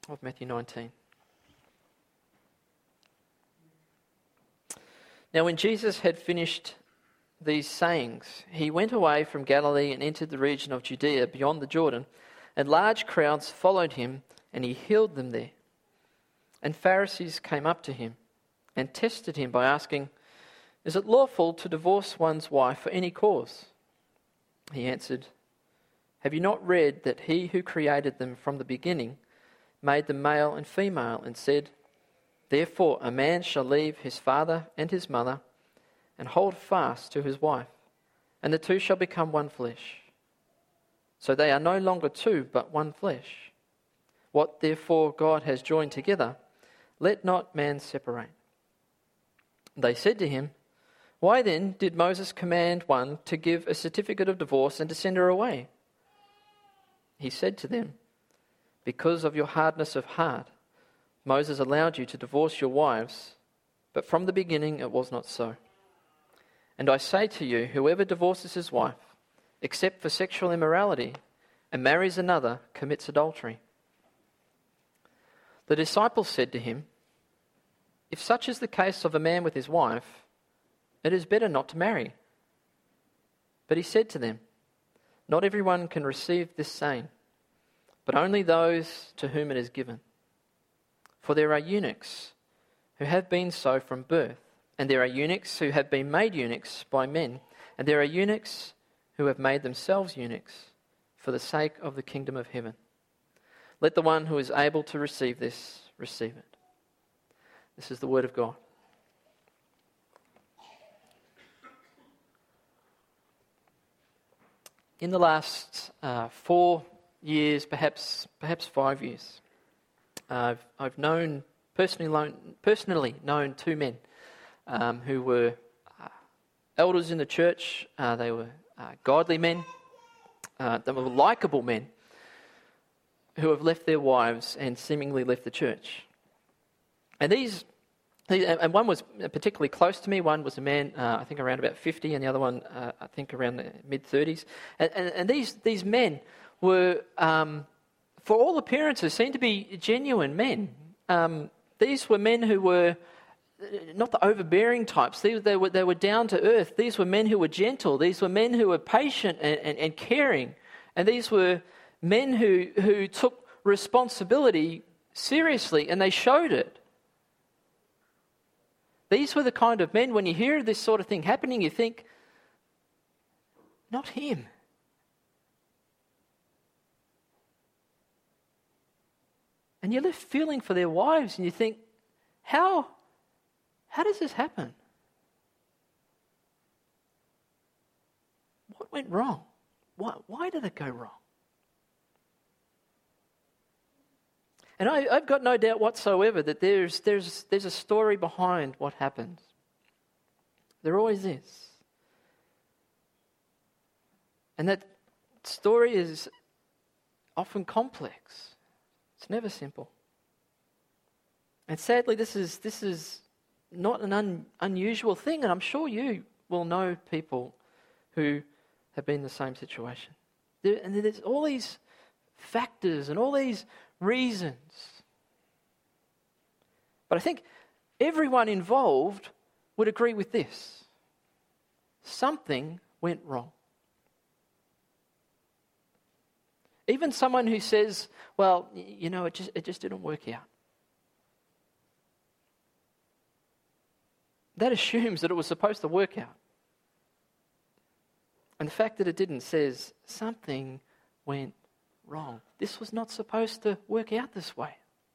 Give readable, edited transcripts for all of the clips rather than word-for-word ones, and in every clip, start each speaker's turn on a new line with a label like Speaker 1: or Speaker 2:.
Speaker 1: of Matthew 19. Now when Jesus had finished these sayings, he went away from Galilee and entered the region of Judea beyond the Jordan, and large crowds followed him, and he healed them there. And Pharisees came up to him and tested him by asking, "Is it lawful to divorce one's wife for any cause?" He answered, "Have you not read that he who created them from the beginning made them male and female, and said, 'Therefore a man shall leave his father and his mother and hold fast to his wife, and the two shall become one flesh. So they are no longer two, but one flesh. What therefore God has joined together, let not man separate.' They said to him, 'Why then did Moses command one to give a certificate of divorce and to send her away?' He said to them, 'Because of your hardness of heart, Moses allowed you to divorce your wives, but from the beginning it was not so. And I say to you, whoever divorces his wife, except for sexual immorality, and marries another, commits adultery.' The disciples said to him, 'If such is the case of a man with his wife, it is better not to marry.' But he said to them, 'Not everyone can receive this saying, but only those to whom it is given. For there are eunuchs who have been so from birth, and there are eunuchs who have been made eunuchs by men, and there are eunuchs who have made themselves eunuchs for the sake of the kingdom of heaven. Let the one who is able to receive this, receive it.'" This is the word of God. In the last 4 years, perhaps 5 years, I've personally known two men who were elders in the church. They were godly men. They were likeable men who have left their wives and seemingly left the church. And one was particularly close to me. One was a man, I think around about 50, and the other one, I think around the mid-30s. And these men were, for all appearances, seemed to be genuine men. These were men who were not the overbearing types. They were down to earth. These were men who were gentle. These were men who were patient and caring. And these were men who took responsibility seriously, and they showed it. These were the kind of men, when you hear this sort of thing happening, you think, not him. And you're left feeling for their wives, and you think, how does this happen? What went wrong? Why did it go wrong? And I've got no doubt whatsoever that there's a story behind what happens. There always is. And that story is often complex. It's never simple. And sadly, this is not an unusual thing, and I'm sure you will know people who have been in the same situation. And there's all these factors and all these reasons. But I think everyone involved would agree with this. Something went wrong. Even someone who says, well, it just didn't work out. That assumes that it was supposed to work out. And the fact that it didn't says something went wrong. This was not supposed to work out this way.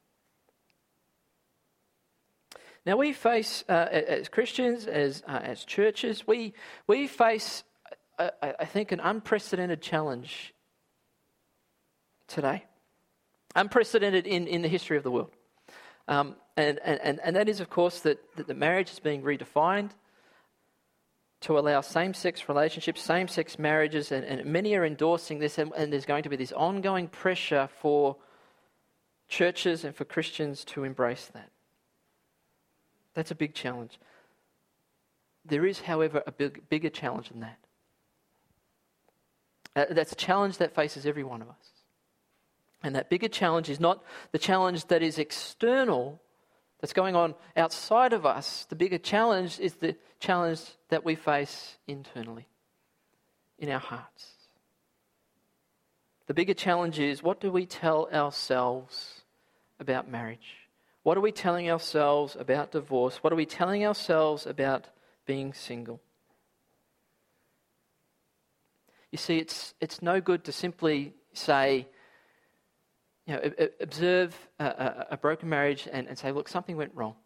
Speaker 1: Now we face, as Christians, as churches, we face, I think, an unprecedented challenge today. Unprecedented in the history of the world. And that is, of course, that the marriage is being redefined to allow same-sex relationships, same-sex marriages, and many are endorsing this, and there's going to be this ongoing pressure for churches and for Christians to embrace that. That's a big challenge. There is, however, a bigger challenge than that. That's a challenge that faces every one of us. And that bigger challenge is not the challenge that is external, that's going on outside of us. The bigger challenge is the challenge that we face internally, in our hearts. The bigger challenge is, what do we tell ourselves about marriage? What are we telling ourselves about divorce? What are we telling ourselves about being single? You see, it's no good to simply say, observe a broken marriage and say, look, something went wrong.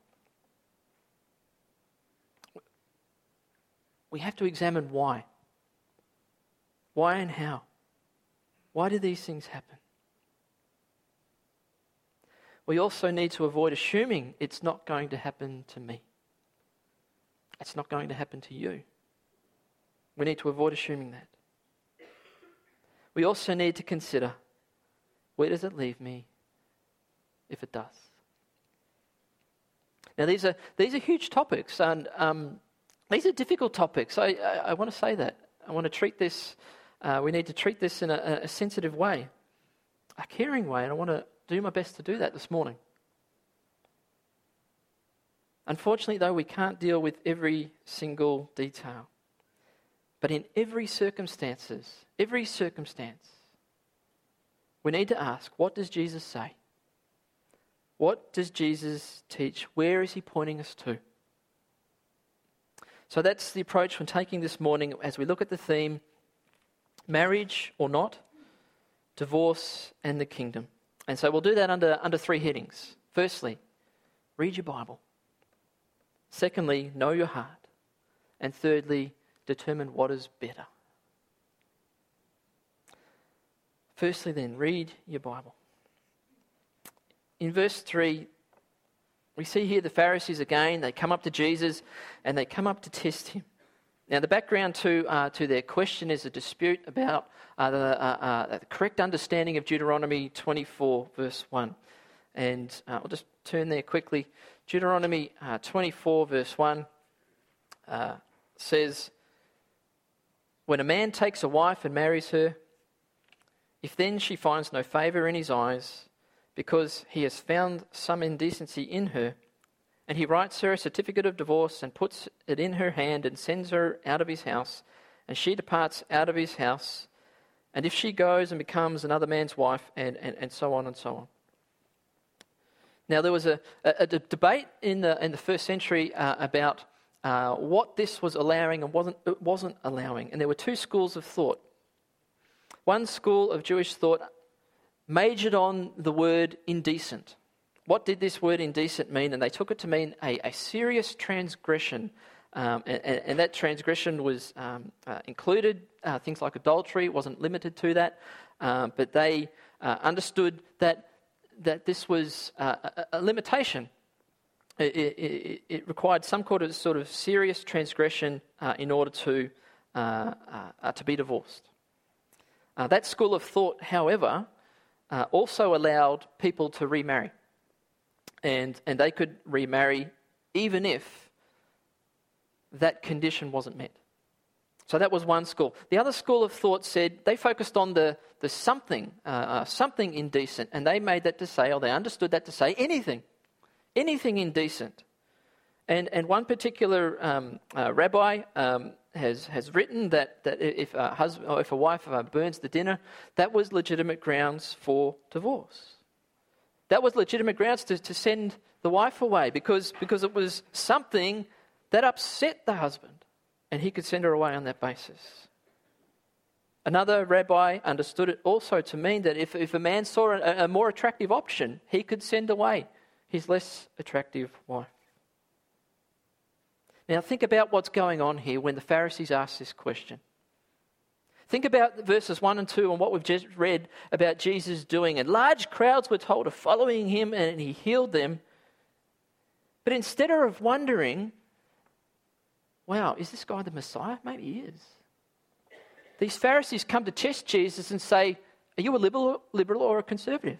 Speaker 1: We have to examine why. Why and how? Why do these things happen? We also need to avoid assuming it's not going to happen to me. It's not going to happen to you. We need to avoid assuming that. We also need to consider, where does it leave me if it does? Now, these are huge topics, and these are difficult topics. I want to say that. I want to treat this, we need to treat this in a sensitive way, a caring way, and I want to do my best to do that this morning. Unfortunately, though, we can't deal with every single detail. But in every circumstance, we need to ask, what does Jesus say? What does Jesus teach? Where is he pointing us to? So that's the approach we're taking this morning as we look at the theme, marriage or not, divorce and the kingdom. And so we'll do that under three headings. Firstly, read your Bible. Secondly, know your heart. And thirdly, determine what is better. Firstly then, read your Bible. In verse 3, we see here the Pharisees again. They come up to Jesus and they come up to test him. Now the background to their question is a dispute about the correct understanding of Deuteronomy 24 verse 1. And I'll just turn there quickly. Deuteronomy 24 verse 1 says, when a man takes a wife and marries her, if then she finds no favour in his eyes, because he has found some indecency in her, and he writes her a certificate of divorce and puts it in her hand and sends her out of his house, and she departs out of his house, and if she goes and becomes another man's wife, and so on and so on. Now there was a debate in the first century about what this was allowing and wasn't allowing. And there were two schools of thought. One school of Jewish thought majored on the word indecent. What did this word indecent mean? And they took it to mean a serious transgression. And that transgression was included things like adultery. It wasn't limited to that. But they understood that this was a limitation. It required some sort of serious transgression in order to be divorced. That school of thought, however, also allowed people to remarry, and they could remarry even if that condition wasn't met. So that was one school. The other school of thought said they focused on the something indecent, and they made that to say, or they understood that to say anything indecent. And one particular rabbi has written that if a husband or if a wife burns the dinner, that was legitimate grounds for divorce. That was legitimate grounds to send the wife away because it was something that upset the husband, and he could send her away on that basis. Another rabbi understood it also to mean that if a man saw a more attractive option, he could send away his less attractive wife. Now think about what's going on here when the Pharisees ask this question. Think about verses 1 and 2 and what we've just read about Jesus doing. And large crowds were told of following him, and he healed them. But instead of wondering, wow, is this guy the Messiah? Maybe he is. These Pharisees come to test Jesus and say, are you a liberal or a conservative?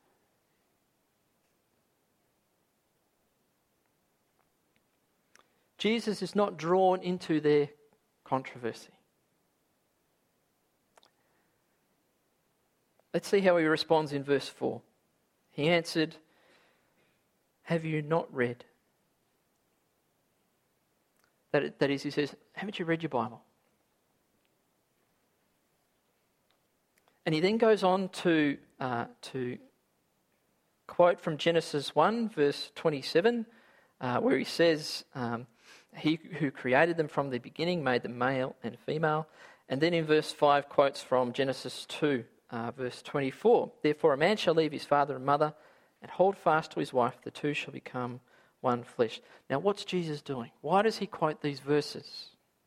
Speaker 1: Jesus is not drawn into their controversy. Let's see how he responds in verse 4. He answered, "Have you not read?" That is, he says, haven't you read your Bible? And he then goes on to quote from Genesis 1, verse 27, where he says, he who created them from the beginning made them male and female. And then in verse 5 quotes from Genesis 2, verse 24. Therefore a man shall leave his father and mother and hold fast to his wife, the two shall become one flesh. Now what's Jesus doing? Why does he quote these verses?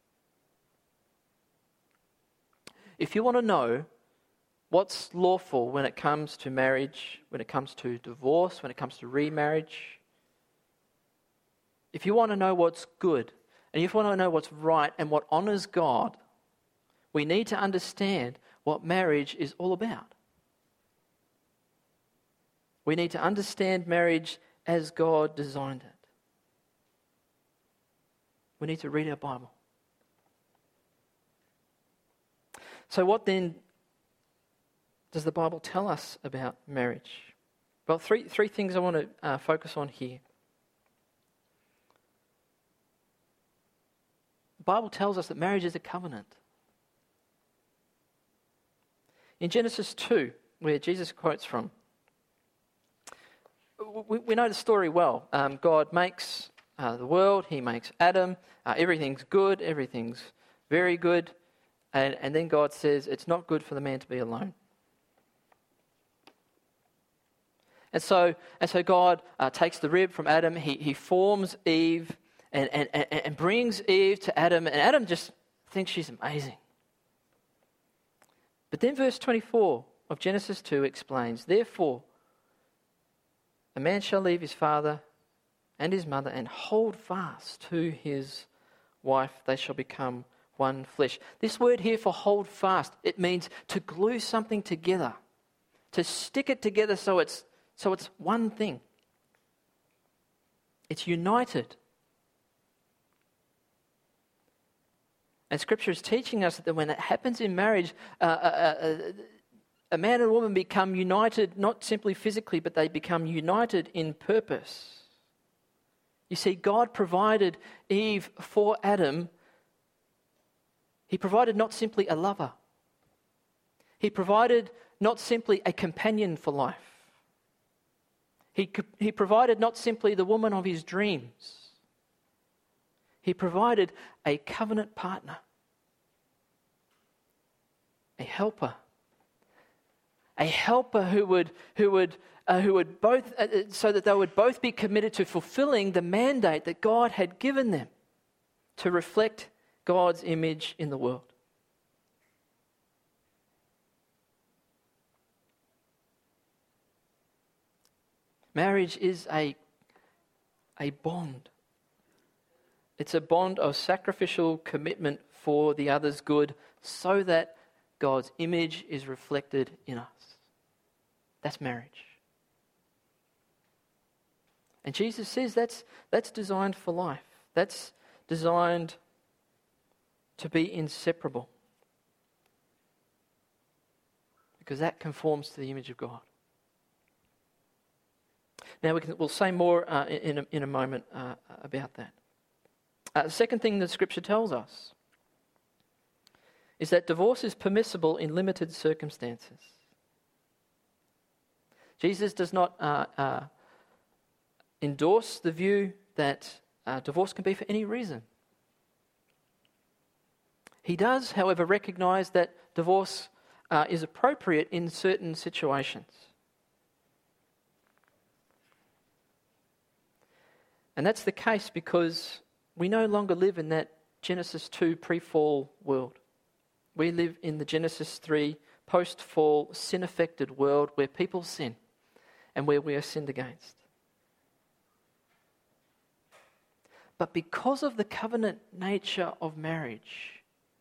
Speaker 1: If you want to know what's lawful when it comes to marriage, when it comes to divorce, when it comes to remarriage, if you want to know what's good, and if you want to know what's right and what honours God, we need to understand what marriage is all about. We need to understand marriage as God designed it. We need to read our Bible. So what then does the Bible tell us about marriage? Well, three things I want to focus on here. The Bible tells us that marriage is a covenant. In Genesis 2, where Jesus quotes from, we know the story well. God makes the world, he makes Adam, everything's good, everything's very good, and then God says it's not good for the man to be alone. And so God takes the rib from Adam, he forms Eve and brings Eve to Adam, and Adam just thinks she's amazing. But then verse 24 of Genesis 2 explains, therefore, a man shall leave his father and his mother and hold fast to his wife. They shall become one flesh. This word here for hold fast, it means to glue something together, to stick it together so it's one thing. It's united. And Scripture is teaching us that when it happens in marriage, a man and a woman become united not simply physically, but they become united in purpose. You see, God provided Eve for Adam. He provided not simply a lover. He provided not simply a companion for life. He provided not simply the woman of his dreams. He provided a covenant partner, a helper who would both, so that they would both be committed to fulfilling the mandate that God had given them to reflect God's image in the world. Marriage is a bond. It's a bond of sacrificial commitment for the other's good so that God's image is reflected in us. That's marriage. And Jesus says that's designed for life. That's designed to be inseparable. Because that conforms to the image of God. Now we'll say more in a moment about that. The second thing that Scripture tells us is that divorce is permissible in limited circumstances. Jesus does not endorse the view that divorce can be for any reason. He does, however, recognise that divorce is appropriate in certain situations. And that's the case because we no longer live in that Genesis 2 pre-fall world. We live in the Genesis 3 post-fall, sin-affected world where people sin and where we are sinned against. But because of the covenant nature of marriage,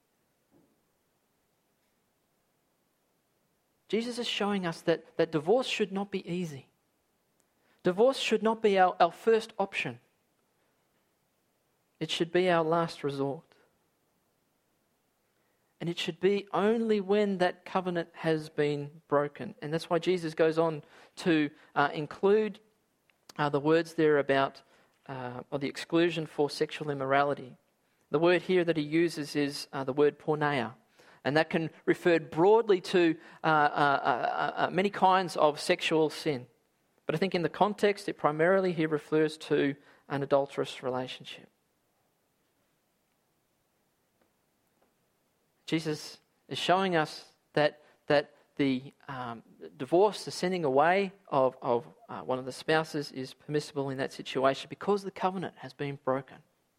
Speaker 1: Jesus is showing us that divorce should not be easy. Divorce should not be our first option. It should be our last resort. And it should be only when that covenant has been broken. And that's why Jesus goes on to include the words there about or the exclusion for sexual immorality. The word here that he uses is the word porneia. And that can refer broadly to many kinds of sexual sin. But I think in the context, it primarily here refers to an adulterous relationship. Jesus is showing us that the divorce, the sending away of one of the spouses is permissible in that situation because the covenant has been broken.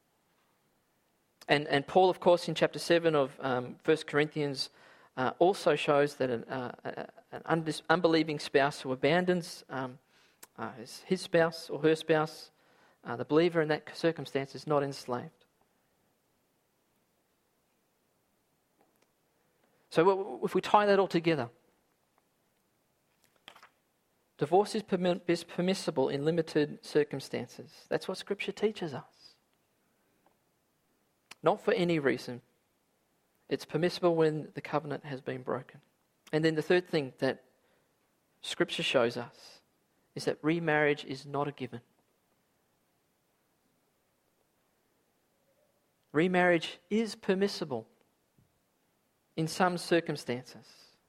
Speaker 1: And Paul, of course, in chapter 7 of 1 Corinthians also shows that an unbelieving spouse who abandons his spouse or her spouse, the believer in that circumstance is not enslaved. So if we tie that all together, divorce is permissible in limited circumstances. That's what Scripture teaches us. Not for any reason. It's permissible when the covenant has been broken. And then the third thing that Scripture shows us is that remarriage is not a given. Remarriage is permissible in some circumstances.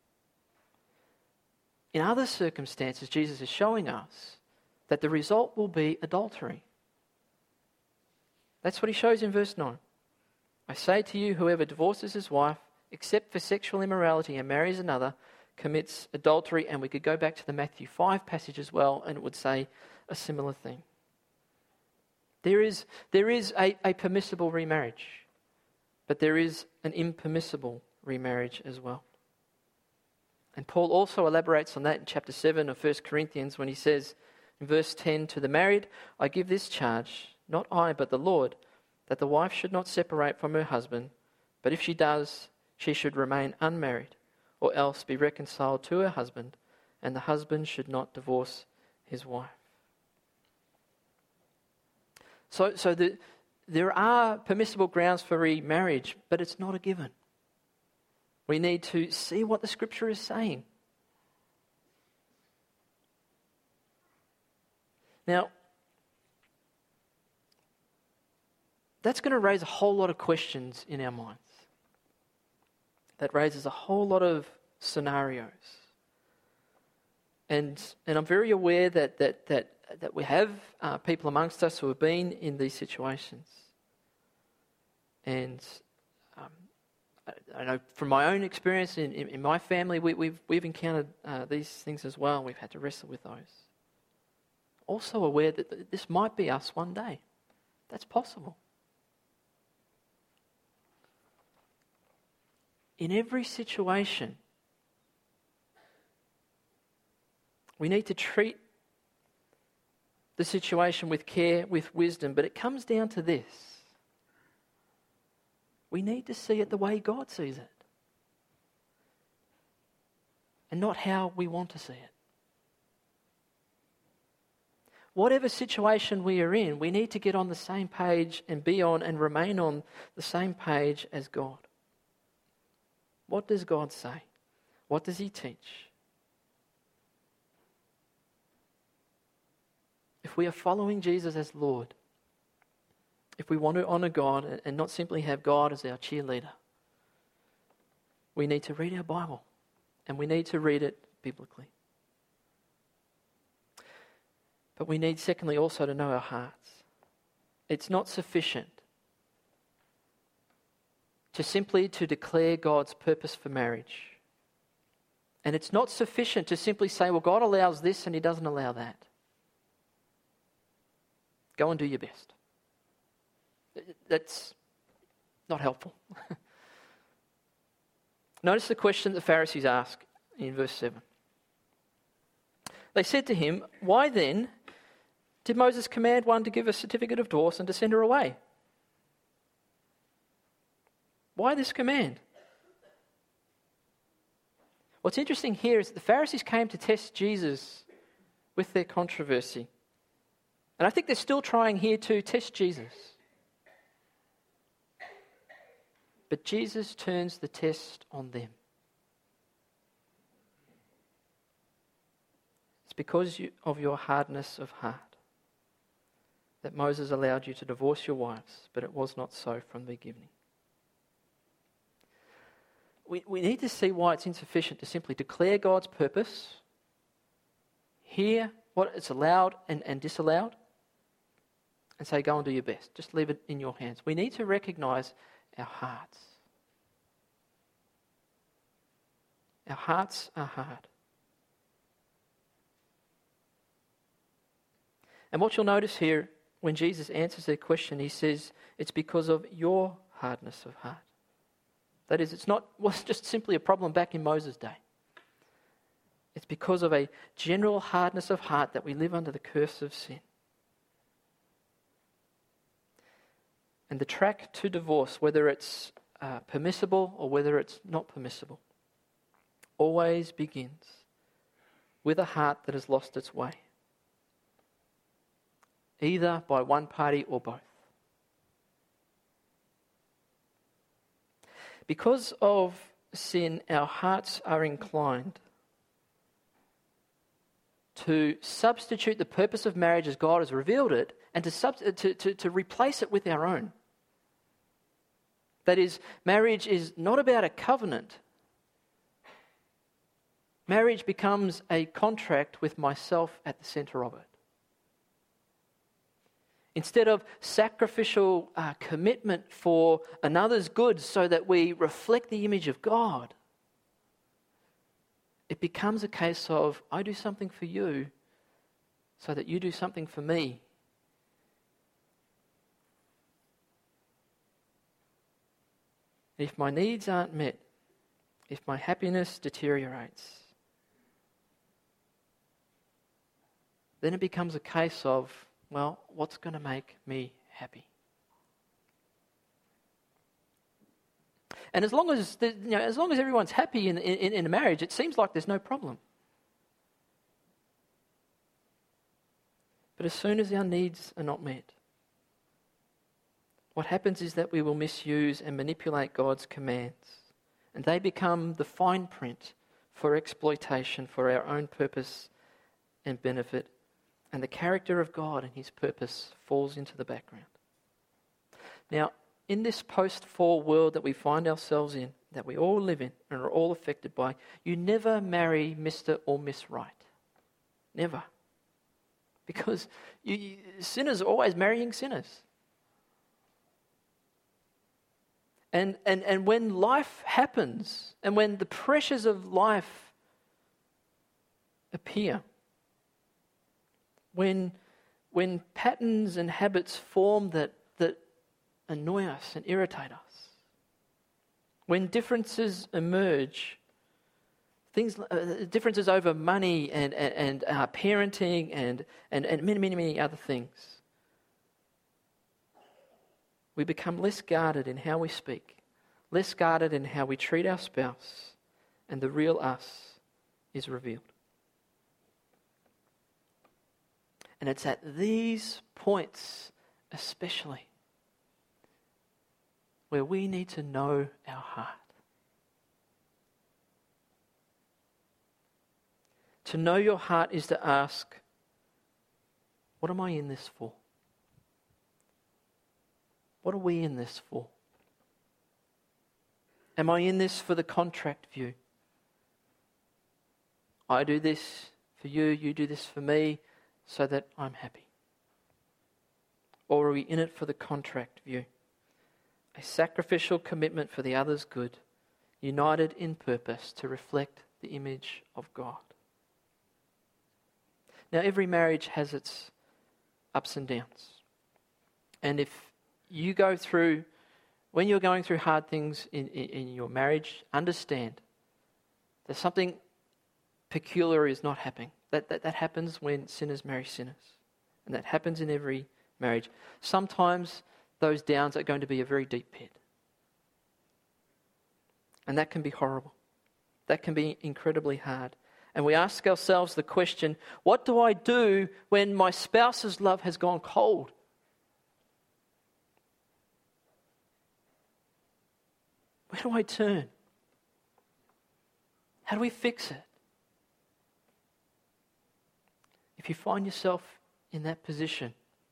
Speaker 1: In other circumstances, Jesus is showing us that the result will be adultery. That's what he shows in verse 9. I say to you, whoever divorces his wife, except for sexual immorality, and marries another, commits adultery. And we could go back to the Matthew 5 passage as well, and it would say a similar thing. There is a permissible remarriage, but there is an impermissible remarriage as well. And Paul also elaborates on that in chapter 7 of 1 Corinthians when he says in verse 10, to the married, I give this charge, not I, but the Lord, that the wife should not separate from her husband, but if she does, she should remain unmarried, or else be reconciled to her husband, and the husband should not divorce his wife. So there are permissible grounds for remarriage, but it's not a given. We need to see what the Scripture is saying. Now, that's going to raise a whole lot of questions in our minds. That raises a whole lot of scenarios. And I'm very aware that we have people amongst us who have been in these situations. And I know from my own experience in my family, we've encountered these things as well. We've had to wrestle with those. Also aware that this might be us one day. That's possible. In every situation, we need to treat the situation with care, with wisdom, but it comes down to this. We need to see it the way God sees it, and not how we want to see it. Whatever situation we are in, we need to get on the same page and be on and remain on the same page as God. What does God say? What does He teach? If we are following Jesus as Lord, if we want to honour God and not simply have God as our cheerleader, we need to read our Bible, and we need to read it biblically. But we need, secondly, also to know our hearts. It's not sufficient to simply to declare God's purpose for marriage. And it's not sufficient to simply say, well, God allows this and He doesn't allow that. Go and do your best. That's not helpful. Notice the question the Pharisees ask in verse 7. They said to him, why then did Moses command one to give a certificate of divorce and to send her away? Why this command? What's interesting here is that the Pharisees came to test Jesus with their controversy. And I think they're still trying here to test Jesus. but Jesus turns the test on them. It's because of your hardness of heart that Moses allowed you to divorce your wives, but it was not so from the beginning. We need to see why it's insufficient to simply declare God's purpose, hear what is allowed and disallowed, and say, go and do your best. Just leave it in your hands. We need to recognize our hearts. Our hearts are hard. And what you'll notice here, when Jesus answers their question, he says, it's because of your hardness of heart. That is, it wasn't just simply a problem back in Moses' day. It's because of a general hardness of heart that we live under the curse of sin. And the track to divorce, whether it's permissible or whether it's not permissible, always begins with a heart that has lost its way, either by one party or both. Because of sin, our hearts are inclined to substitute the purpose of marriage as God has revealed it and to replace it with our own. That is, marriage is not about a covenant. Marriage becomes a contract with myself at the center of it. Instead of sacrificial commitment for another's good so that we reflect the image of God, it becomes a case of, I do something for you so that you do something for me. And if my needs aren't met, if my happiness deteriorates, then it becomes a case of, well, what's going to make me happy? And as long as everyone's happy in a marriage, it seems like there's no problem. But as soon as our needs are not met, what happens is that we will misuse and manipulate God's commands, and they become the fine print for exploitation for our own purpose and benefit. And the character of God and his purpose falls into the background. Now, in this post-fall world that we find ourselves in, that we all live in and are all affected by, you never marry Mr. or Miss Right. Never. Because sinners are always marrying sinners. And when life happens, and when the pressures of life appear, when patterns and habits form that annoy us and irritate us, when differences emerge, differences over money and parenting and many other things, we become less guarded in how we speak, less guarded in how we treat our spouse, and the real us is revealed. And it's at these points especially where we need to know our heart. To know your heart is to ask, what am I in this for? What are we in this for? Am I in this for the contract view? I do this for you, you do this for me, so that I'm happy? Or are we in it for the contract view? A sacrificial commitment for the other's good, united in purpose to reflect the image of God. Now, every marriage has its ups and downs. And if you go through, when you're going through hard things in your marriage, understand that something peculiar is not happening. That happens when sinners marry sinners. And that happens in every marriage. Sometimes those downs are going to be a very deep pit. And that can be horrible. That can be incredibly hard. And we ask ourselves the question, what do I do when my spouse's love has gone cold? Where do I turn? How do we fix it? If you find yourself in that position,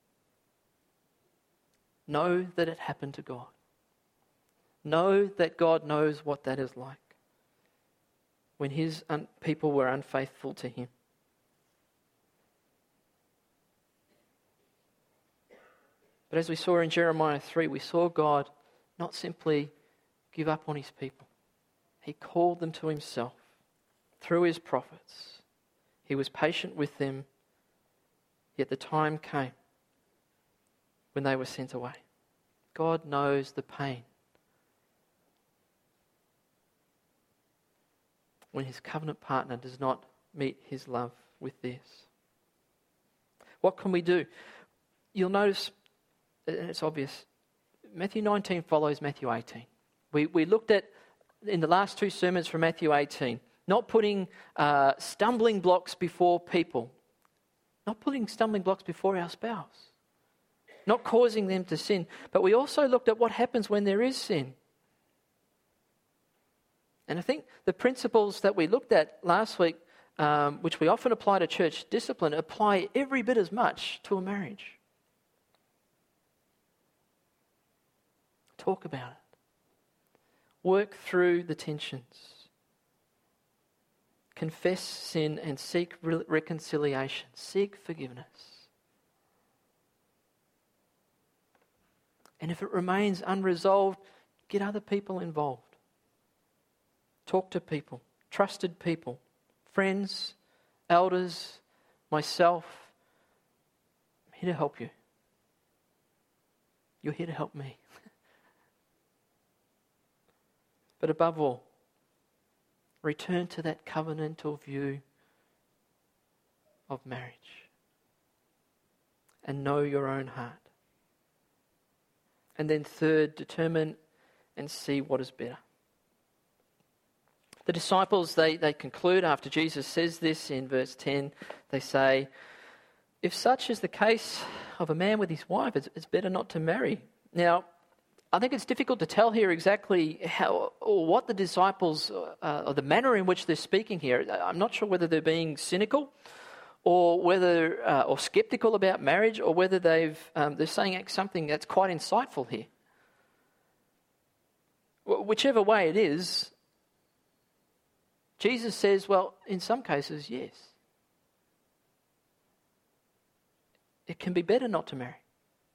Speaker 1: know that it happened to God. Know that God knows what that is like when his people were unfaithful to him. But as we saw in Jeremiah 3, we saw God not simply give up on his people. He called them to himself through his prophets. He was patient with them, yet the time came when they were sent away. God knows the pain when his covenant partner does not meet his love with theirs. What can we do? You'll notice, and it's obvious, Matthew 19 follows Matthew 18. We looked at, in the last two sermons from Matthew 18, not putting stumbling blocks before people, not putting stumbling blocks before our spouse, not causing them to sin. But we also looked at what happens when there is sin. And I think the principles that we looked at last week, which we often apply to church discipline, apply every bit as much to a marriage. Talk about it. Work through the tensions. Confess sin and seek reconciliation. Seek forgiveness. And if it remains unresolved, get other people involved. Talk to people, trusted people, friends, elders, myself. I'm here to help you. You're here to help me. But above all, return to that covenantal view of marriage and know your own heart. And then third, determine and see what is better. The disciples, they conclude after Jesus says this in verse 10, they say, if such is the case of a man with his wife, it's better not to marry. Now, I think it's difficult to tell here exactly how or what the disciples, or the manner in which they're speaking here. I'm not sure whether they're being cynical or whether, or skeptical about marriage, or whether they're saying something that's quite insightful here. Whichever way it is, Jesus says, well, in some cases, yes. It can be better not to marry.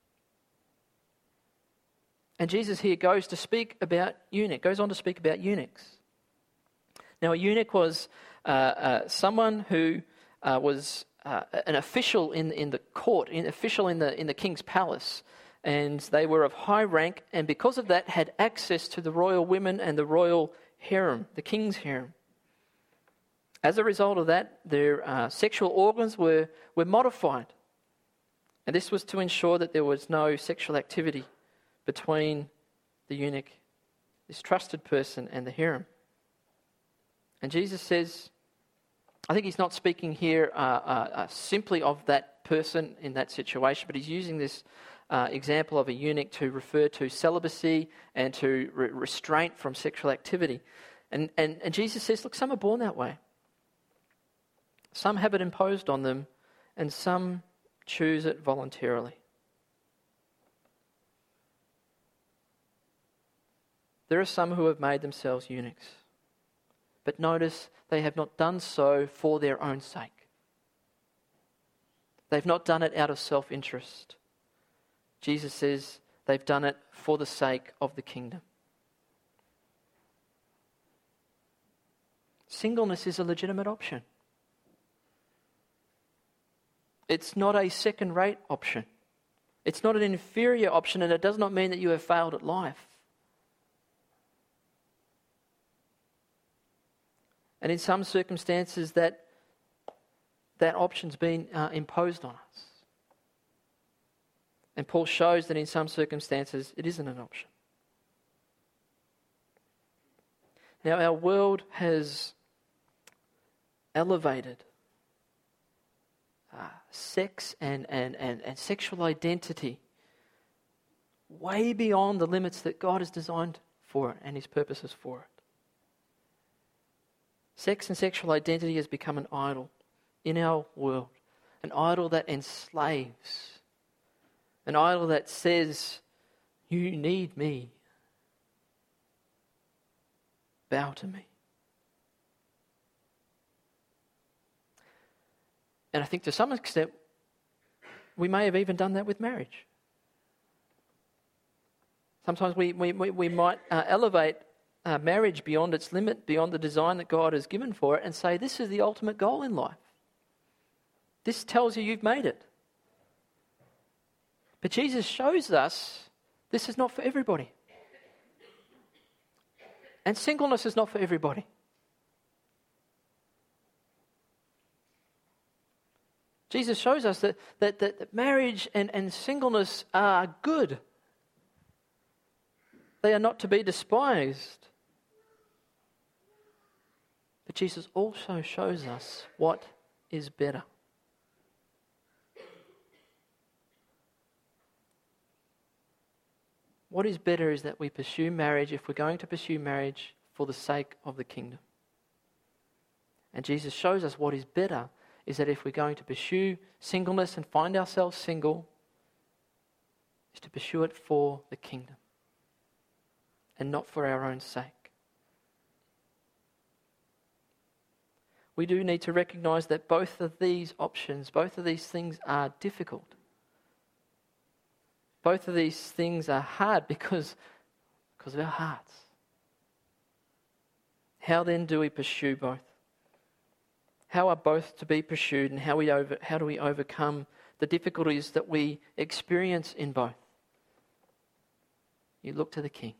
Speaker 1: And Jesus here goes on to speak about eunuchs. Now, a eunuch was someone who was an official in the court, an official in the king's palace, and they were of high rank, and because of that had access to the royal women and the royal harem, the king's harem. As a result of that, their sexual organs were modified, and this was to ensure that there was no sexual activity between the eunuch, this trusted person, and the harem. And Jesus says, I think he's not speaking here simply of that person in that situation, but he's using this example of a eunuch to refer to celibacy and to restraint from sexual activity. And Jesus says, look, some are born that way. Some have it imposed on them, and some choose it voluntarily. There are some who have made themselves eunuchs. But notice they have not done so for their own sake. They've not done it out of self-interest. Jesus says they've done it for the sake of the kingdom. Singleness is a legitimate option. It's not a second-rate option. It's not an inferior option, and it does not mean that you have failed at life. And in some circumstances, that option's been imposed on us. And Paul shows that in some circumstances, it isn't an option. Now, our world has elevated sex and sexual identity way beyond the limits that God has designed for it and his purposes for it. Sex and sexual identity has become an idol in our world, an idol that enslaves, an idol that says, you need me, bow to me. And I think to some extent, we may have even done that with marriage. Sometimes we might elevate marriage beyond its limit, beyond the design that God has given for it, and say, this is the ultimate goal in life. This tells you you've made it. But Jesus shows us this is not for everybody. And singleness is not for everybody. Jesus shows us that marriage and singleness are good. They are not to be despised. But Jesus also shows us what is better. What is better is that we pursue marriage, if we're going to pursue marriage, for the sake of the kingdom. And Jesus shows us what is better is that if we're going to pursue singleness and find ourselves single, is to pursue it for the kingdom and not for our own sake. We do need to recognize that both of these options, both of these things are difficult. Both of these things are hard because of our hearts. How then do we pursue both? How are both to be pursued, and how do we overcome the difficulties that we experience in both? You look to the King.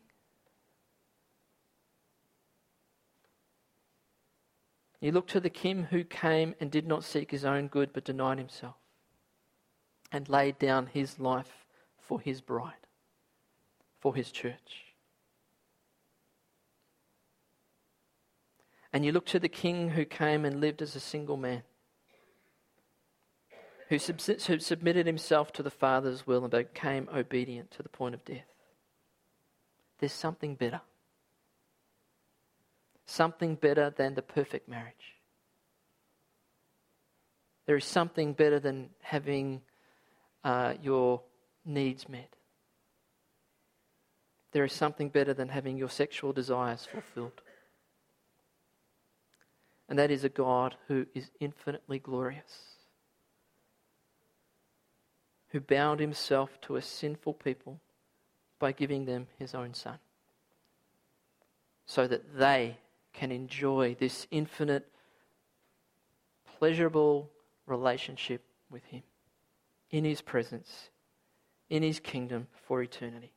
Speaker 1: You look to the King who came and did not seek his own good but denied himself and laid down his life for his bride, for his church. And you look to the King who came and lived as a single man, who submitted himself to the Father's will and became obedient to the point of death. There's something better. Something better than the perfect marriage. There is something better than having your needs met. There is something better than having your sexual desires fulfilled. And that is a God who is infinitely glorious, who bound himself to a sinful people by giving them his own Son, so that they can enjoy this infinite, pleasurable relationship with him in his presence, in his kingdom for eternity.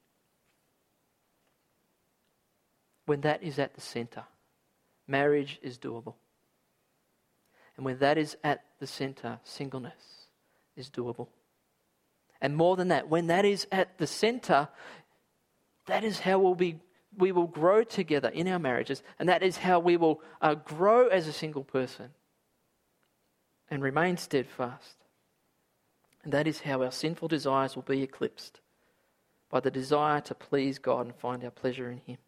Speaker 1: When that is at the center, marriage is doable. And when that is at the center, singleness is doable. And more than that, when that is at the center, that is how we will grow together in our marriages, and that is how we will grow as a single person and remain steadfast. And that is how our sinful desires will be eclipsed by the desire to please God and find our pleasure in him.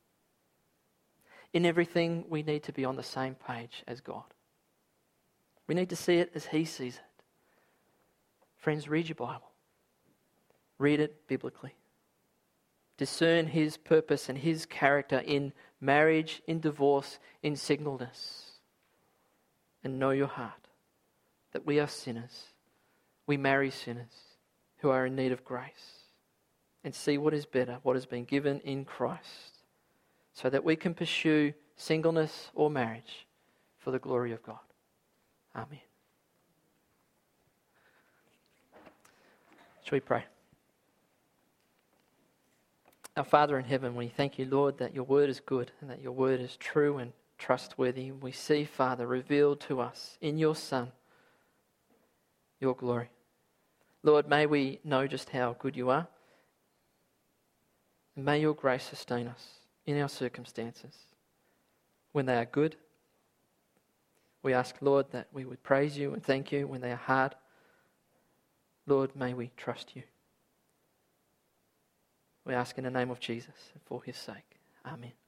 Speaker 1: In everything, we need to be on the same page as God. We need to see it as he sees it. Friends, read your Bible. Read it biblically. Discern his purpose and his character in marriage, in divorce, in singleness. And know your heart that we are sinners. We marry sinners who are in need of grace. And see what is better, what has been given in Christ, so that we can pursue singleness or marriage for the glory of God. Amen. Shall we pray? Our Father in heaven, we thank you, Lord, that your word is good and that your word is true and trustworthy. We see, Father, revealed to us in your Son, your glory. Lord, may we know just how good you are, and may your grace sustain us in our circumstances when they are good. We ask, Lord, that we would praise you and thank you when they are hard. Lord, may we trust you. We ask in the name of Jesus and for his sake. Amen.